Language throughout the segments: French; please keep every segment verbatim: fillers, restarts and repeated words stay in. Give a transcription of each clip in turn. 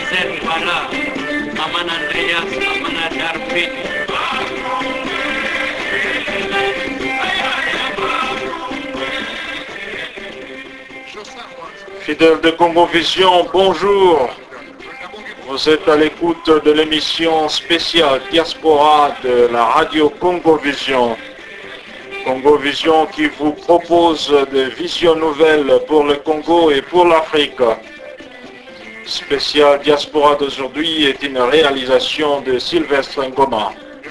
Joseph Bala, Aman Andreas, Aman Darpit. Fidèles de Congo Vision, bonjour. Vous êtes à l'écoute de l'émission spéciale Diaspora de la radio Congo Vision. Congo Vision qui vous propose des visions nouvelles pour le Congo et pour l'Afrique. Spécial Diaspora d'aujourd'hui est une réalisation de Sylvestre Ngoma.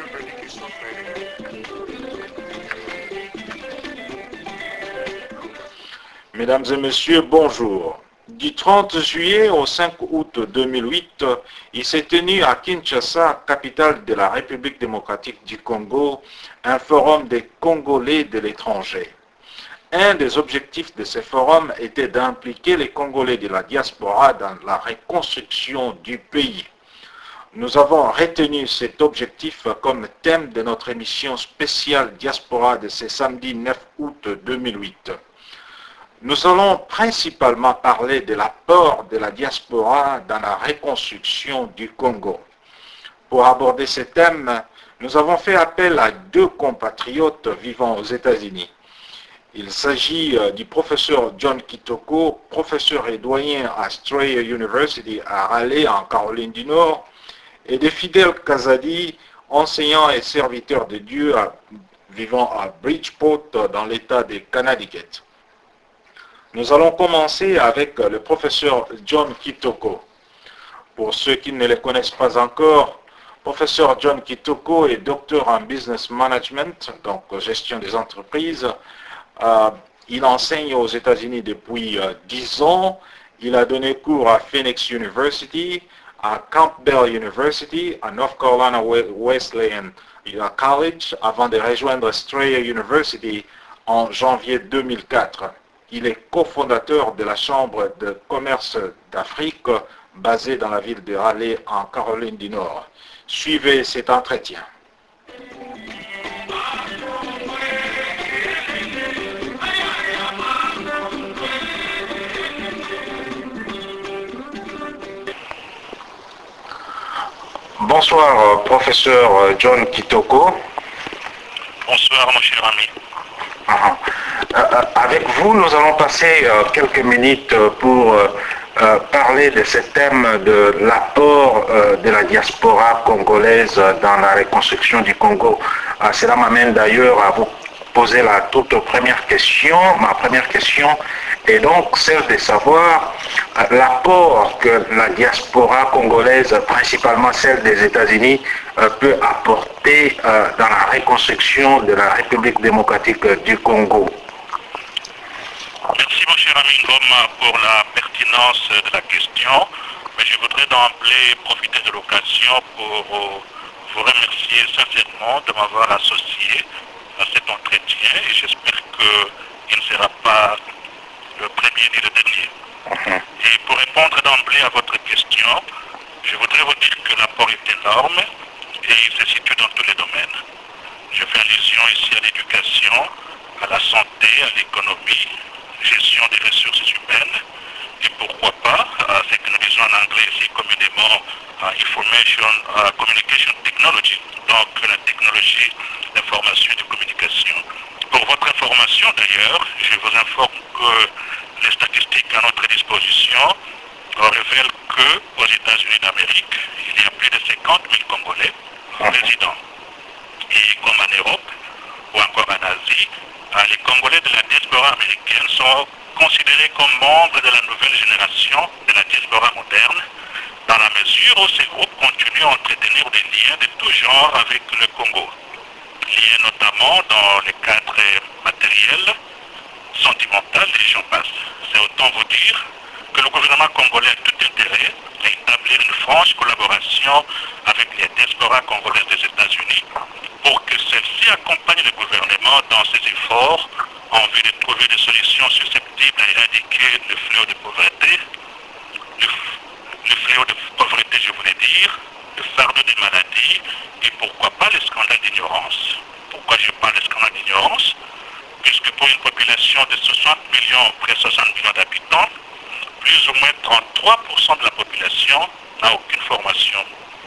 Mesdames et messieurs, bonjour. Du trente juillet au cinq août deux mille huit, il s'est tenu à Kinshasa, capitale de la République démocratique du Congo, un forum des Congolais de l'étranger. Un des objectifs de ce forum était d'impliquer les Congolais de la diaspora dans la reconstruction du pays. Nous avons retenu cet objectif comme thème de notre émission spéciale Diaspora de ce samedi neuf août deux mille huit. Nous allons principalement parler de l'apport de la diaspora dans la reconstruction du Congo. Pour aborder ce thème, nous avons fait appel à deux compatriotes vivant aux États-Unis. Il s'agit du professeur John Kitoko, professeur et doyen à Strayer University à Raleigh en Caroline du Nord, et de Fidel Kazadi, enseignant et serviteur de Dieu à, vivant à Bridgeport dans l'État de Connecticut. Nous allons commencer avec le professeur John Kitoko. Pour ceux qui ne le connaissent pas encore, professeur John Kitoko est docteur en business management, donc gestion des entreprises. Euh, il enseigne aux États-Unis depuis euh, dix ans. Il a donné cours à Phoenix University, à Campbell University, à North Carolina Wesleyan College, avant de rejoindre Strayer University en janvier deux mille quatre. Il est cofondateur de la Chambre de commerce d'Afrique, basée dans la ville de Raleigh, en Caroline du Nord. Suivez cet entretien. Bonsoir, professeur John Kitoko. Bonsoir, mon cher ami. Uh-huh. Euh, avec vous, nous allons passer euh, quelques minutes pour euh, euh, parler de ce thème de l'apport euh, de la diaspora congolaise dans la reconstruction du Congo. Euh, cela m'amène d'ailleurs à vous poser la toute première question. Ma première question est donc celle de savoir euh, l'apport que la diaspora congolaise, principalement celle des États-Unis, euh, peut apporter euh, dans la reconstruction de la République démocratique du Congo. Merci mon cher ami Ngoma pour la pertinence de la question, mais je voudrais d'emblée profiter de l'occasion pour vous remercier sincèrement de m'avoir associé à cet entretien et j'espère qu'il ne sera pas le premier ni le dernier. Uh-huh. Et pour répondre d'emblée à votre question, je voudrais vous dire que l'apport est énorme et il se situe dans tous les domaines. Je fais allusion ici à l'éducation, à la santé, à l'économie, gestion des ressources humaines et pourquoi pas à ce que nous disons en anglais ici communément uh, Information uh, Communication Technology, donc la technologie d'information et de communication. Pour votre information d'ailleurs, je vous informe que les statistiques à notre disposition révèlent qu'aux États-Unis d'Amérique, il y a plus de cinquante mille Congolais résidents. Et comme en Europe ou encore en Asie, les Congolais de la diaspora américaine sont considérés comme membres de la nouvelle génération de la diaspora moderne, dans la mesure où ces groupes continuent à entretenir des liens de tout genre avec le Congo, liés notamment dans les cadres matériels, sentimental et j'en passe. C'est autant vous dire que le gouvernement congolais a tout intérêt à établir une franche collaboration avec les diasporas congolaises des États-Unis pour que celle-ci accompagne le gouvernement dans ses efforts en vue de trouver des solutions susceptibles à éradiquer le fléau de pauvreté, le, le fléau de pauvreté, je voulais dire, le fardeau des maladies et pourquoi pas les scandales d'ignorance. Pourquoi je parle de scandales d'ignorance? Puisque pour une population de soixante millions, près de soixante millions d'habitants, plus ou moins trente-trois pour cent de la population n'a aucune formation.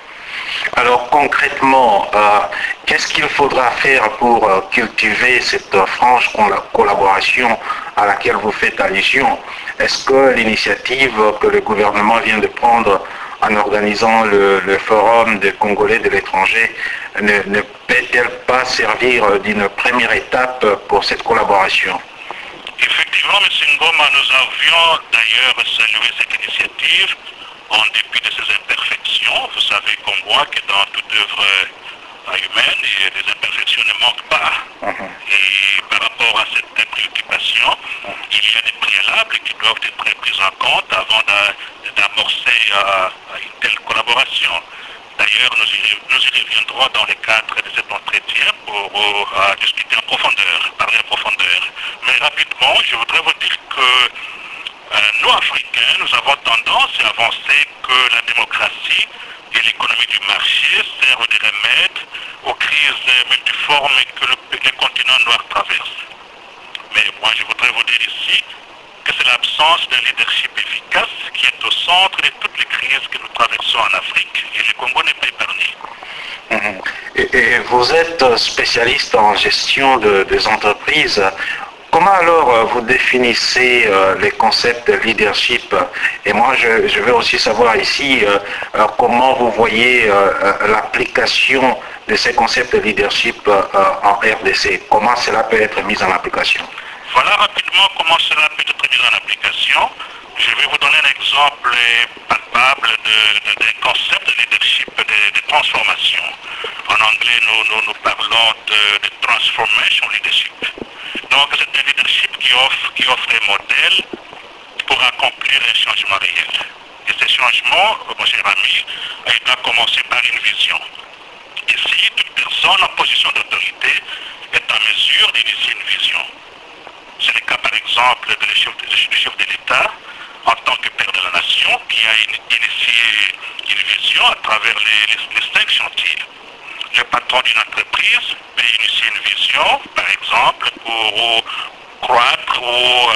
Alors concrètement, euh, qu'est-ce qu'il faudra faire pour euh, cultiver cette euh, franche collaboration à laquelle vous faites allusion? Est-ce que l'initiative que le gouvernement vient de prendre en organisant le, le forum des Congolais de l'étranger ne, ne peut-elle pas servir d'une première étape pour cette collaboration? Effectivement, M. Ngoma, nous avions d'ailleurs salué cette initiative en dépit de ses imperfections. Vous savez comme moi que dans toute œuvre humaine, les imperfections ne manquent pas. Uh-huh. Et par rapport à cette préoccupation, uh-huh. il y a des préalables qui doivent être pris en compte avant d'amorcer uh, une telle collaboration. D'ailleurs, nous y, nous y reviendrons dans le cadre de cet entretien pour uh, discuter en profondeur, parler en profondeur. Mais rapidement, je voudrais vous dire que Euh, nous, Africains, nous avons tendance à avancer que la démocratie et l'économie du marché servent de remède aux crises multiformes que le, le continent noir traverse. Mais moi, je voudrais vous dire ici que c'est l'absence d'un leadership efficace qui est au centre de toutes les crises que nous traversons en Afrique. Et le Congo n'est pas épargné. Mmh. Et, et vous êtes spécialiste en gestion de, des entreprises. Comment alors vous définissez euh, les concepts de leadership? Et moi, je, je veux aussi savoir ici euh, euh, comment vous voyez euh, euh, l'application de ces concepts de leadership euh, en R D C. Comment cela peut être mis en application? Voilà rapidement comment cela peut être mis en application. Je vais vous donner un exemple palpable d'un concept de leadership, de, de transformation. En anglais, nous, nous, nous parlons de, de transformation leadership. Donc c'est un leadership qui offre, qui offre un modèle pour accomplir un changement réel. Et ce changement, mon cher ami, il doit commencer par une vision. Ici, toute personne en position d'autorité est en mesure d'initier une vision. C'est le cas par exemple de chef, du chef de l'État en tant que père de la nation qui a initié une vision à travers les, les, les cinq chantiers. Le patron d'une entreprise peut initier une vision, par exemple, pour croître ou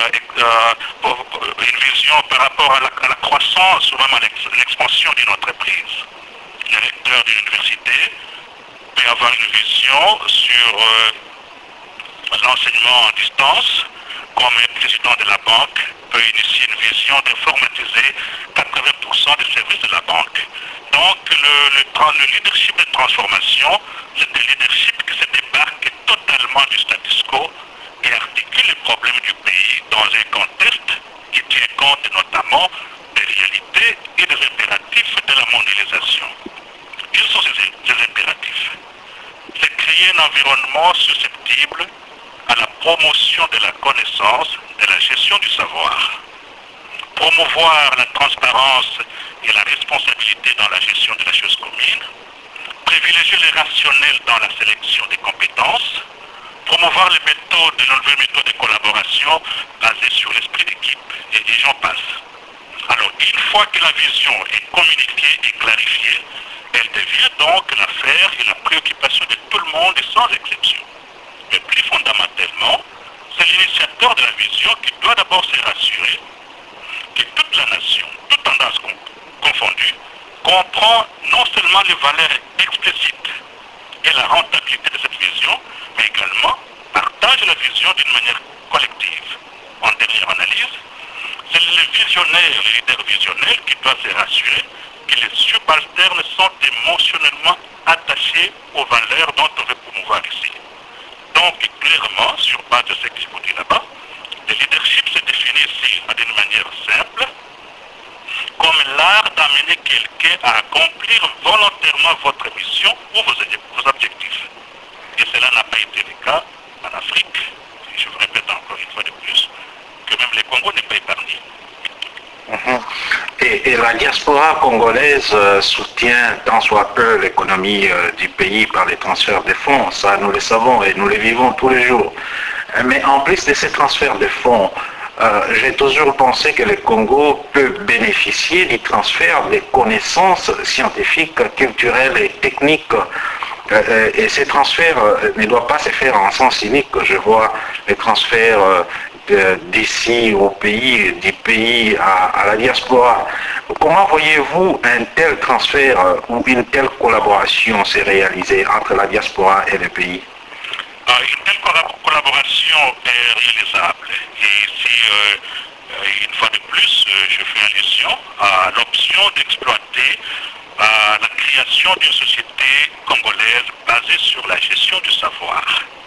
euh, pour une vision par rapport à la, à la croissance ou même à l'expansion d'une entreprise. Le recteur d'une université peut avoir une vision sur euh, l'enseignement à distance, comme un président de la banque peut initier une vision d'informatiser quatre-vingts pour cent des services de la banque. Donc le, le, le leadership de transformation, c'est un leadership qui se débarque totalement du status quo et articule les problèmes du pays dans un contexte qui tient compte notamment des réalités et des impératifs de la mondialisation. Quels sont ces, ces impératifs? C'est créer un environnement susceptible à la promotion de la connaissance, de la gestion du savoir. Promouvoir la transparence et la responsabilité dans la gestion de la chose commune, privilégier le rationnel dans la sélection des compétences, promouvoir les méthodes, de nouvelles méthodes de collaboration basées sur l'esprit d'équipe, et, et j'en passe. Alors, une fois que la vision est communiquée et clarifiée, elle devient donc l'affaire et la préoccupation de tout le monde et sans exception. Mais plus fondamentalement, c'est l'initiateur de la vision qui doit d'abord se rassurer que toute la nation, toute tendance confondue, comprend non seulement les valeurs explicites et la rentabilité de cette vision, mais également partage la vision d'une manière collective. En dernière analyse, c'est le visionnaire, le leader visionnaire qui doit se rassurer que les subalternes sont émotionnellement attachés aux valeurs dont on veut promouvoir ici. Donc, clairement, sur base de ce que je vous dis là-bas, le leadership se définit ici d'une manière simple, comme l'art d'amener quelqu'un à accomplir volontairement votre mission ou vos, vos objectifs. Et cela n'a pas été le cas en Afrique. Et je vous répète encore une fois de plus, que même le Congo n'est pas épargné. Mmh. Et, et la diaspora congolaise euh, soutient tant soit peu l'économie euh, du pays par les transferts de fonds, ça nous le savons et nous le vivons tous les jours. Mais en plus de ces transferts de fonds, euh, j'ai toujours pensé que le Congo peut bénéficier du transfert des connaissances scientifiques, culturelles et techniques. Euh, et ces transferts euh, ne doivent pas se faire en sens unique. Je vois les transferts euh, d'ici au pays, du pays à, à la diaspora. Comment voyez-vous un tel transfert ou une telle collaboration se réaliser entre la diaspora et le pays? Une telle collaboration est réalisable. Et ici, euh, une fois de plus, je fais allusion à l'option d'exploiter euh, la création d'une société congolaise basée sur la gestion du savoir.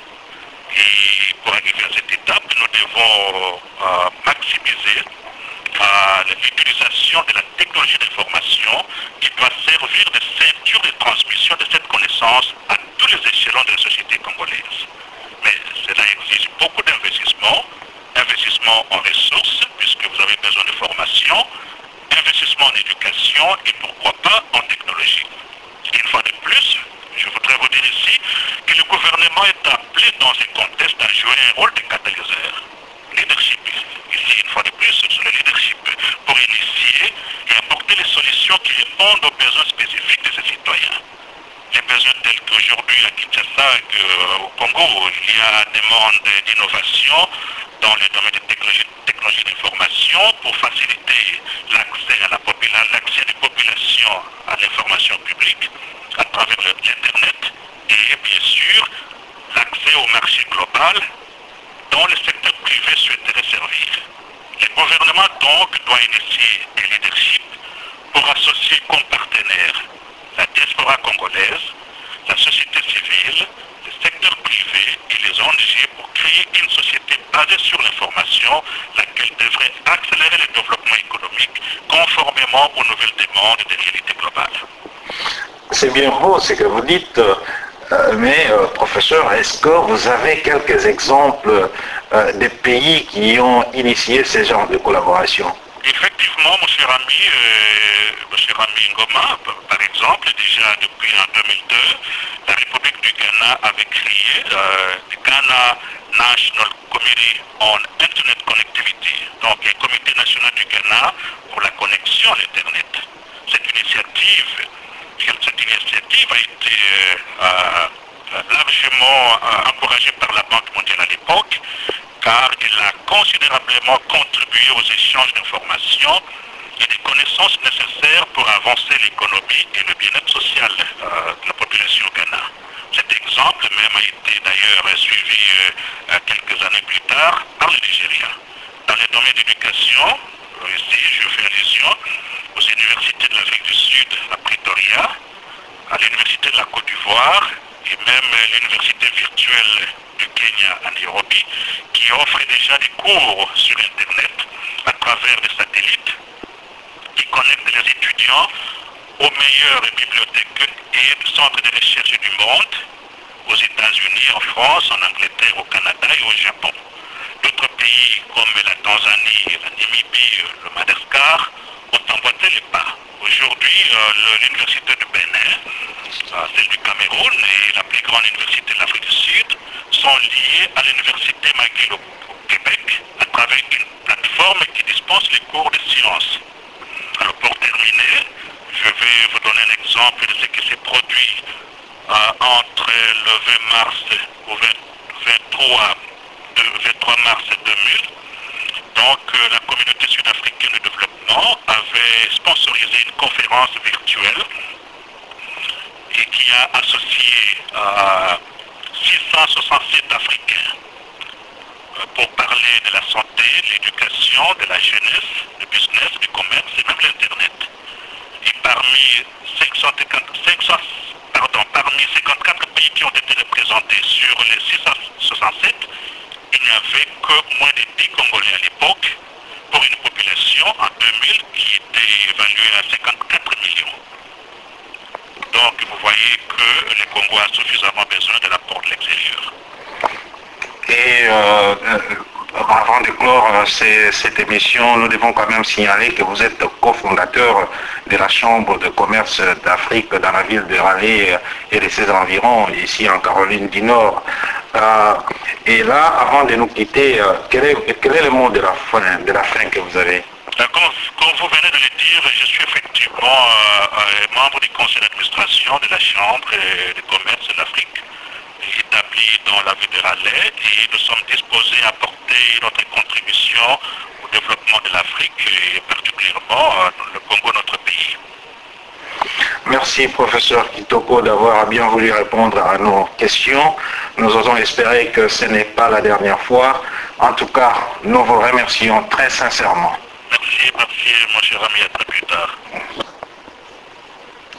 Et pour arriver à cette étape, nous devons euh, maximiser euh, l'utilisation de la technologie d'information qui doit servir de ceinture de transmission de cette connaissance à tous les échelons de la société congolaise. Mais cela exige beaucoup d'investissement, investissement en ressources, puisque vous avez besoin de formation, investissement en éducation et pourquoi pas en technologie. Une fois de plus, je voudrais vous dire ici que le gouvernement est appelé dans ce contexte à jouer un rôle de catalyseur. Leadership. Ici, une fois de plus, c'est le leadership pour initier et apporter les solutions qui répondent aux besoins spécifiques de ces citoyens. Les besoins tels qu'aujourd'hui à Kinshasa, au Congo, il y a des demandes d'innovation dans le domaine des technologies, technologies d'information pour faciliter l'accès à la population, l'accès des populations à l'information publique à travers l'Internet et bien sûr l'accès au marché global dont le secteur privé souhaiterait servir. Le gouvernement donc doit initier un leadership pour associer comme partenaires la diaspora congolaise, la société civile, le secteur privé et les O N G pour créer une société basée sur l'information, laquelle devrait accélérer le développement économique conformément aux nouvelles demandes des réalités globales. C'est bien beau ce que vous dites, euh, mais euh, professeur, est-ce que vous avez quelques exemples euh, de pays qui ont initié ce genre de collaboration? Effectivement, mon cher ami, euh, mon cher ami Ngoma, par exemple, déjà depuis en deux mille deux, la République du Ghana avait créé euh, le Ghana National Committee on Internet Connectivity, donc un comité national du Ghana pour la connexion à l'Internet. Cette initiative, cette initiative a été euh, largement euh, encouragée par la Banque mondiale à l'époque, car il a considérablement contribué aux échanges d'informations et des connaissances nécessaires pour avancer l'économie et le bien-être social euh, de la population au Ghana. Cet exemple même a été d'ailleurs suivi euh, quelques années plus tard par le Nigeria. Dans le domaine d'éducation, ici je fais allusion aux universités de l'Afrique du Sud à Pretoria, à l'université de la Côte d'Ivoire et même l'université virtuelle du Kenya à Nairobi, qui offre déjà des cours sur Internet à travers des satellites qui connectent les étudiants aux meilleures bibliothèques et centres de recherche du monde, aux États-Unis, en France, en Angleterre, au Canada et au Japon. D'autres pays comme la Tanzanie, la Namibie, le Madagascar ont emboîté les pas. Aujourd'hui, euh, l'université du Bénin, euh, celle du Cameroun et la plus grande université de l'Afrique du Sud sont liées à l'université McGill au, au Québec à travers une plateforme qui dispense les cours de sciences. Alors pour terminer, je vais vous donner un exemple de ce qui s'est produit euh, entre le vingt mars au vingt-trois, vingt-trois mars deux mille. Donc euh, la communauté sud-africaine de développement avait sponsorisé une conférence virtuelle et qui a associé euh, six cent soixante-sept Africains euh, pour parler de la santé, de l'éducation, de la jeunesse, du business, du commerce et même l'Internet. Et parmi, cinq cent, cinq cents, pardon, parmi cinquante-quatre pays qui ont été représentés sur les six cent soixante-sept, il n'y avait que moins de dix Congolais à l'époque, pour une population en deux mille qui était évaluée à cinquante-quatre millions. Donc vous voyez que le Congo a suffisamment besoin de l'apport de l'extérieur. Et euh, avant de clore euh, cette émission, nous devons quand même signaler que vous êtes cofondateur de la Chambre de commerce d'Afrique dans la ville de Raleigh et de ses environs, ici en Caroline du Nord. Euh, et là, avant de nous quitter, euh, quel, est, quel est le mot de la fin, de la fin que vous avez? Comme, comme vous venez de le dire, je suis effectivement euh, membre du conseil d'administration de la Chambre de commerce de l'Afrique. Et établis dans la vue de Raleigh et nous sommes disposés à apporter notre contribution au développement de l'Afrique et particulièrement le Congo, notre pays. Merci, professeur Kitoko, d'avoir bien voulu répondre à nos questions. Nous osons espérer que ce n'est pas la dernière fois. En tout cas, nous vous remercions très sincèrement. Merci, merci, mon cher ami, à très plus tard.